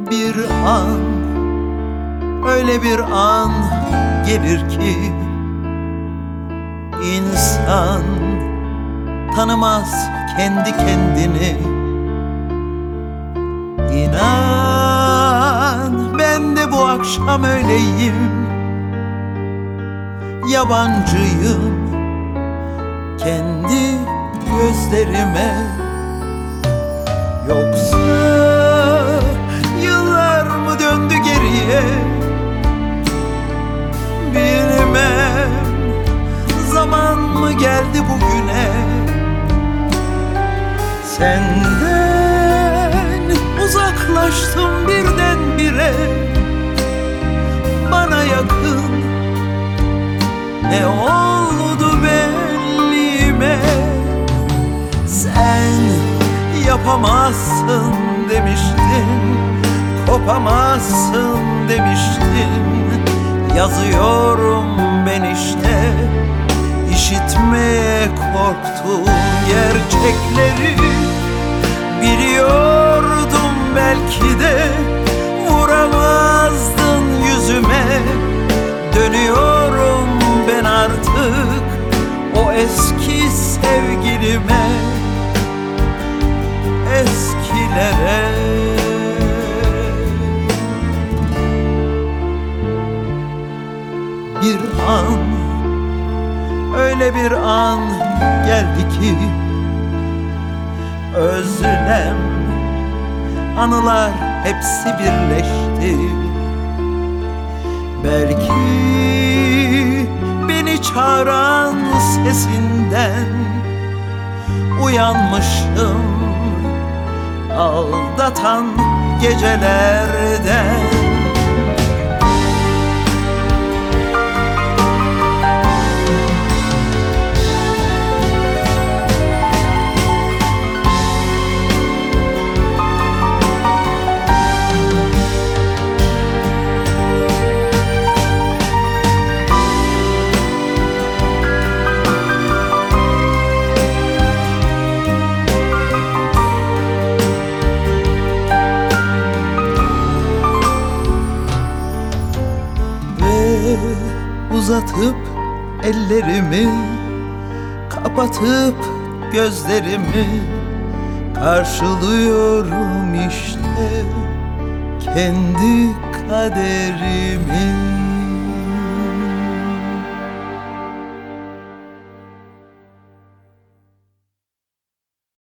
Bir an, öyle bir an gelir ki insan tanımaz kendi kendini. İnan ben de bu akşam öyleyim, yabancıyım kendi gözlerime. Yoksa yıllar mı döndü geriye, bilmem. Zaman mı geldi bugüne? Senden uzaklaştım birdenbire, bana yakın ne oldu bellime. Sen yapamazsın demiştin, kopamazsın demiştin. Yazıyorum ben işte, işitmeye korktum gerçekleri. Biliyordum belki de vuramazdın yüzüme. Dönüyorum ben artık o eski sevgilime, eskilere. Bir an, öyle bir an geldi ki özlem, anılar hepsi birleşti. Belki beni çağıran sesinden uyanmışım, aldatan gecelerden. Uzatıp ellerimi, kapatıp gözlerimi, karşılıyorum işte kendi kaderimi.